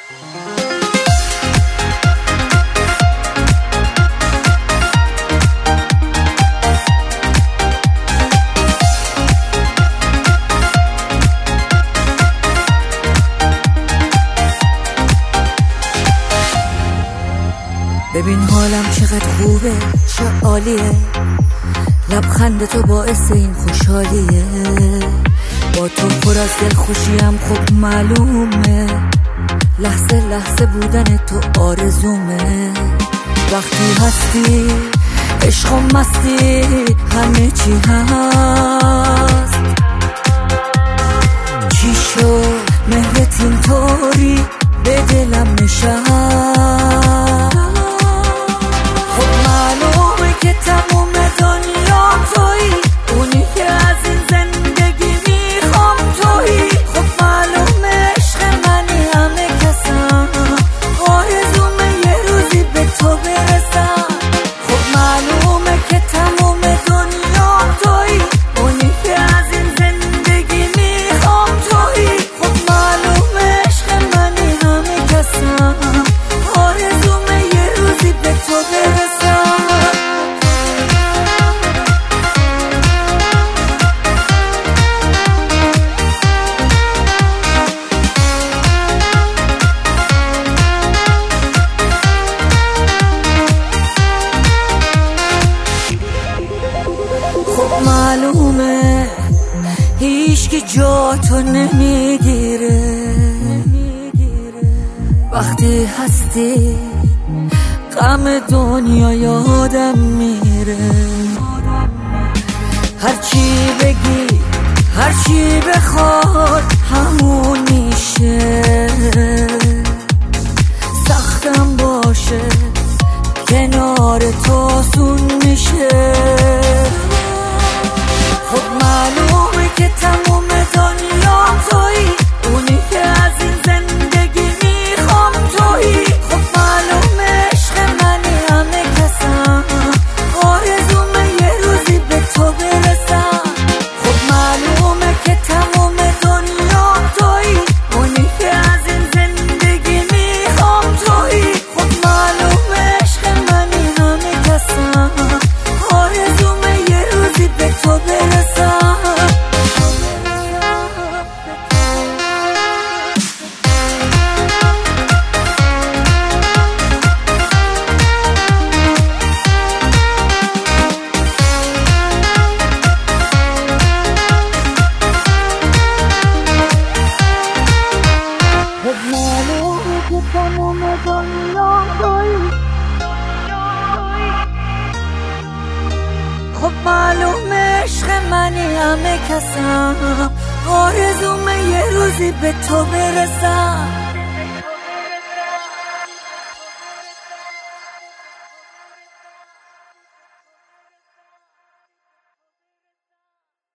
ببین حالم چقدر خوبه، چه عالیه، لبخند تو باعث این خوشحالیه. با تو پر از دل خوشیم، خب معلومه، لحظه لحظه بودن تو آرزومه. وقتی هستی عشق و مستی همه چی هست. چی شد مهرت اینطوری به دلم نشست؟ خب معلومه که تموم دنیا تویی، اونی که از این زندگی میخوام تویی. خب معلومه عشق منی همه کسم، آرزومه یه روزی به تو برسم. خب معلومه که تموم دنیا تویی، اونی که از این زندگی میخوام تویی. خب معلومه عشق منی همه کسم، آرزومه یه روزی به تو برسم. خب معلومه هیچکی جا تو نمیگیره. وقتی هستی غم دنیا یادم میره. هرچی بگی هرچی بخواد همون میشه. سختم باشه کنار تو آسون میشه. خب معلومه که تموم دنیا تویی، اونی که از این زندگی میخوام تویی. خب معلومه عشق منی همه کسم، آرزومه یه روزی به تو برسم. خب معلومه که تموم دنیا تویی، اونی که از این زندگی میخوام تویی. خب معلومه عشق منی همه کسم، آرزومه یه روزی به تو برسم. خب معلومه که تموم دنیا تویی. خب معلومه عشق منی همه کسم، آرزومه یه روزی به تو برسم.